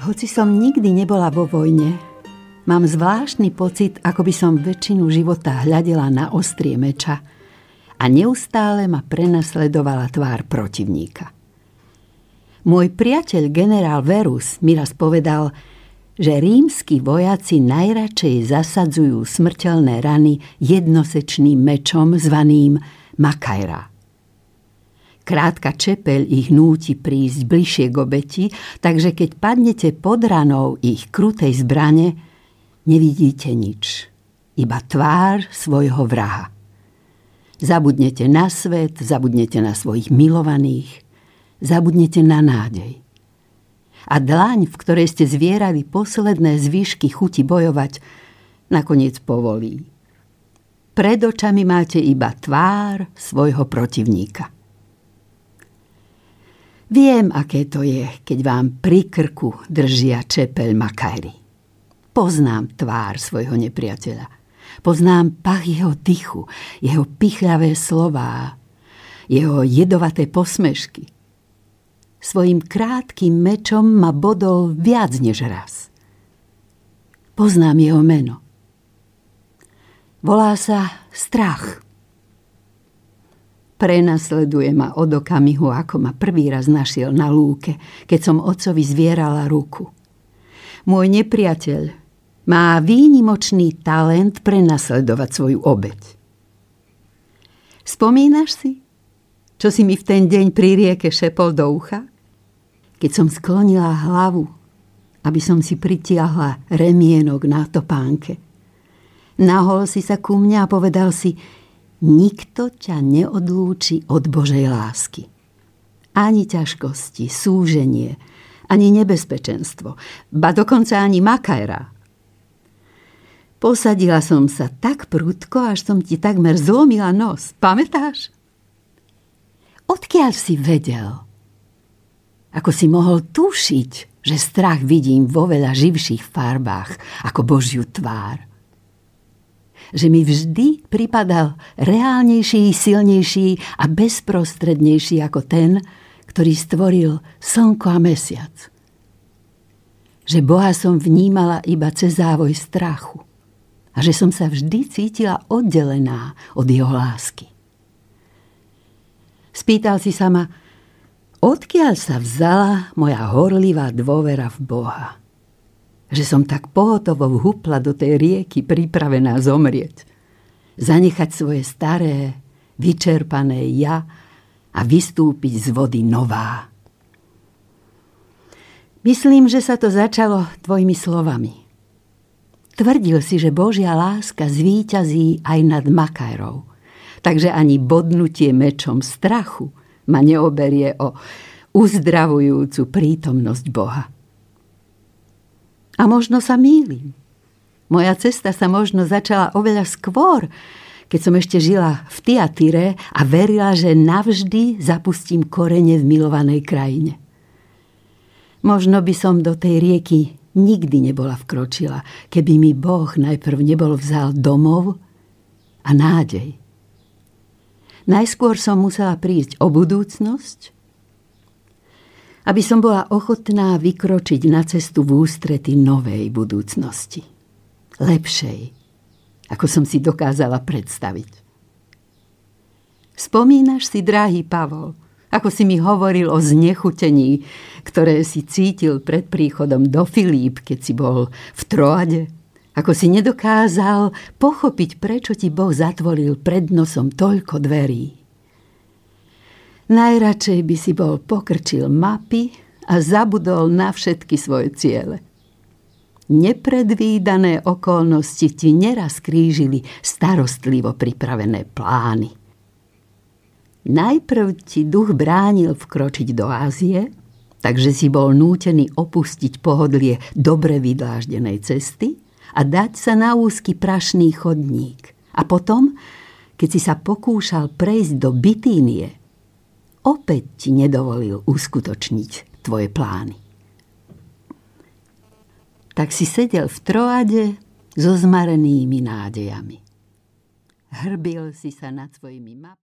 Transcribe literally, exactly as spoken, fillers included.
Hoci som nikdy nebola vo vojne, mám zvláštny pocit, ako by som väčšinu života hľadela na ostrie meča a neustále ma prenasledovala tvár protivníka. Môj priateľ generál Verus mi raz povedal, že rímski vojaci najradšej zasadzujú smrteľné rany jednosečným mečom zvaným Makaira. Krátka čepeľ ich núti prísť bližšie k obeti, takže keď padnete pod ranou ich krutej zbrane, nevidíte nič, iba tvár svojho vraha. Zabudnete na svet, zabudnete na svojich milovaných, zabudnete na nádej. A dlaň, v ktorej ste zvierali posledné zvyšky chuti bojovať, nakoniec povolí. Pred očami máte iba tvár svojho protivníka. Viem, aké to je, keď vám pri krku držia čepeľ Makairy. Poznám tvár svojho nepriateľa. Poznám pach jeho dychu, jeho pichľavé slová, jeho jedovaté posmešky. Svojím krátkym mečom ma bodol viac než raz. Poznám jeho meno. Volá sa Strach. Prenasleduje ma od okamihu, ako ma prvý raz našiel na lúke, keď som otcovi zvierala ruku. Môj nepriateľ má výnimočný talent prenasledovať svoju obeť. Spomínaš si, čo si mi v ten deň pri rieke šepol do ucha? Keď som sklonila hlavu, aby som si pritiahla remienok na topánke. Nahol si sa ku mňa a povedal si: nikto ťa neodlúči od Božej lásky. Ani ťažkosti, súženie, ani nebezpečenstvo, ba dokonca ani Makaira. Posadila som sa tak prudko, až som ti takmer zlomila nos. Pamätáš? Odkiaľ si vedel? Ako si mohol tušiť, že strach vidím vo veľa živších farbách ako Božiu tvár? Že mi vždy pripadal reálnejší, silnejší a bezprostrednejší ako ten, ktorý stvoril slnko a mesiac. Že Boha som vnímala iba cez závoj strachu a že som sa vždy cítila oddelená od jeho lásky. Spýtal si sa ma, odkiaľ sa vzala moja horlivá dôvera v Boha. Že som tak pohotovo vhupla do tej rieky pripravená zomrieť. Zanechať svoje staré, vyčerpané ja a vystúpiť z vody nová. Myslím, že sa to začalo tvojimi slovami. Tvrdil si, že Božia láska zvíťazí aj nad Makairou. Takže ani bodnutie mečom strachu ma neoberie o uzdravujúcu prítomnosť Boha. A možno sa mýlim. Moja cesta sa možno začala oveľa skôr, keď som ešte žila v Tiatire a verila, že navždy zapustím korene v milovanej krajine. Možno by som do tej rieky nikdy nebola vkročila, keby mi Boh najprv nebol vzal domov a nádej. Najskôr som musela prísť o budúcnosť, aby som bola ochotná vykročiť na cestu v ústrety novej budúcnosti. Lepšej, ako som si dokázala predstaviť. Spomínaš si, drahý Pavol, ako si mi hovoril o znechutení, ktoré si cítil pred príchodom do Filíp, keď si bol v Troade? Ako si nedokázal pochopiť, prečo ti Boh zatvoril pred nosom toľko dverí. Najradšej by si bol pokrčil mapy a zabudol na všetky svoje ciele. Nepredvídané okolnosti ti neraz krížili starostlivo pripravené plány. Najprv ti duch bránil vkročiť do Ázie, takže si bol nútený opustiť pohodlie dobre vydláždenej cesty a dať sa na úzky prašný chodník. A potom, keď si sa pokúšal prejsť do Bitínie, opäť ti nedovolil uskutočniť tvoje plány. Tak si sedel v Troade so zmarenými nádejami. Hrbil si sa nad svojimi mapami.